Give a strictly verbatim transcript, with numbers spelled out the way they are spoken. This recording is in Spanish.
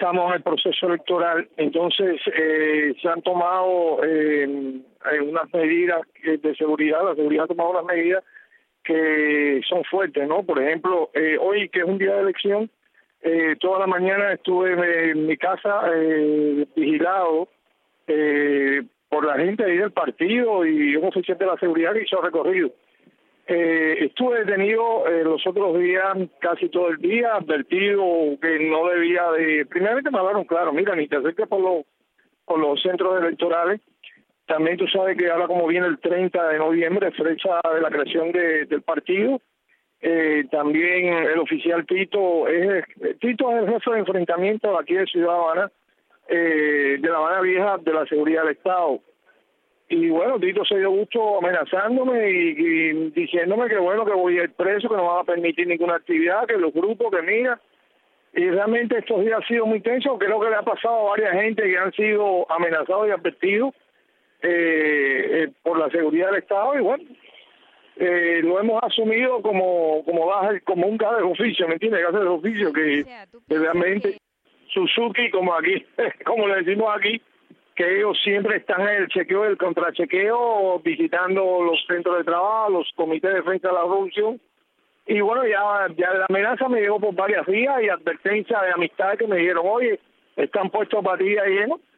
estamos en el proceso electoral, entonces eh, se han tomado eh, unas medidas de seguridad, la seguridad ha tomado unas medidas que son fuertes, ¿no? Por ejemplo, eh, hoy que es un día de elección, eh, toda la mañana estuve en mi casa eh, vigilado eh, por la gente ahí del partido y un oficial de la seguridad que hizo recorrido. Eh, estuve detenido eh, los otros días casi todo el día, advertido que no debía de... Primeramente me hablaron claro, mira, ni te acerques por los, por los centros electorales. También tú sabes que ahora como viene el treinta de noviembre, fecha de la creación de, del partido, eh, también el oficial Tito es, Tito es el jefe de enfrentamiento aquí de Ciudad Habana, eh, de La Habana Vieja, de la seguridad del Estado. Y bueno, Tito se dio gusto amenazándome y, y diciéndome que bueno, que voy a ir preso, que no van a permitir ninguna actividad, que los grupos, que mira. Y realmente estos días han sido muy tensos, creo que le ha pasado a varias gente que han sido amenazados y advertidos eh, eh, por la seguridad del Estado y bueno, eh, lo hemos asumido como como, como un caso de oficio, ¿me entiendes? Caso de oficio que, o sea, que realmente que... Suzuki, como aquí, como le decimos aquí, que ellos siempre están en el chequeo, el contrachequeo, visitando los centros de trabajo, los comités de defensa de la revolución. Y bueno, ya, ya la amenaza me llegó por varias vías y advertencia de amistad que me dijeron, oye, están puestos para ti ahí, ¿no?